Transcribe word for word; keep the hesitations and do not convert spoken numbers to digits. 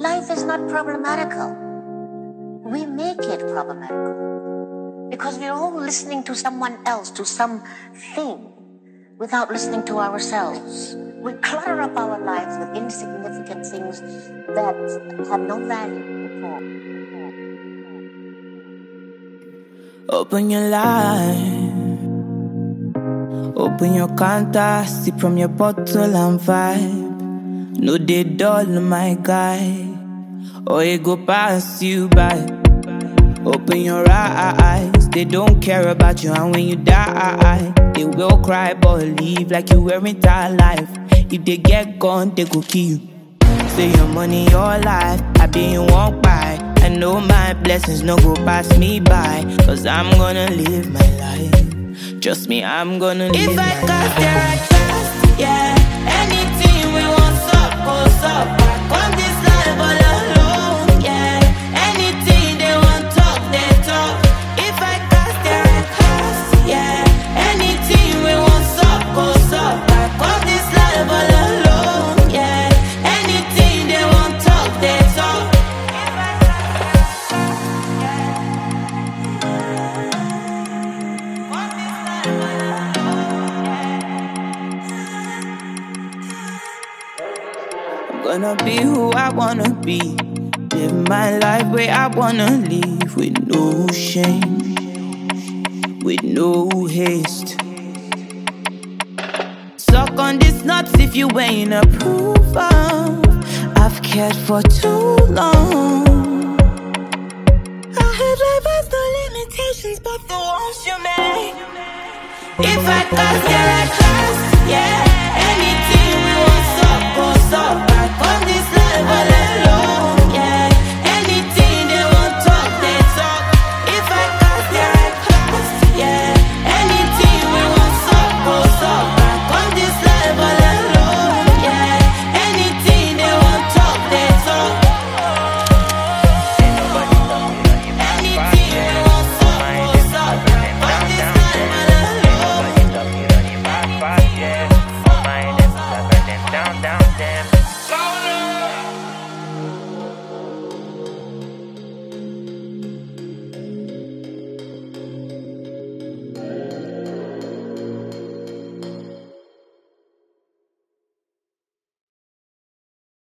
life is not problematical. We make it problematical because we're all listening to someone else, to something, without listening to ourselves. We clutter up our lives with insignificant things that have no value at all. Open your life, open your counter, sip from your bottle and vibe. No, they dull, my guy, or it go pass you by. Open your eyes, they don't care about you, and when you die, they will cry but leave like you weren't alive. If they get gone, they go kill you. Say your money, your life, I be you walk by. I know my blessings no go pass me by, cause I'm gonna live my life. Trust me, I'm gonna live if my I life. If I cast there, I trust, yeah. Anything we want, up, goes up. Back on this life all alone, yeah. Anything they want, talk, they talk. If I cast there, I cast, yeah. Anything we want, up, goes up. Back on this life all alone, yeah. Anything they want, talk, they talk. Gonna be who I wanna be, live my life where I wanna live, with no shame, with no haste. Suck on these nuts if you ain't approval. I've cared for too long. I had life has no limitations but the ones you made. If I cast there, I cast, yeah. Anything we want, up, goes up.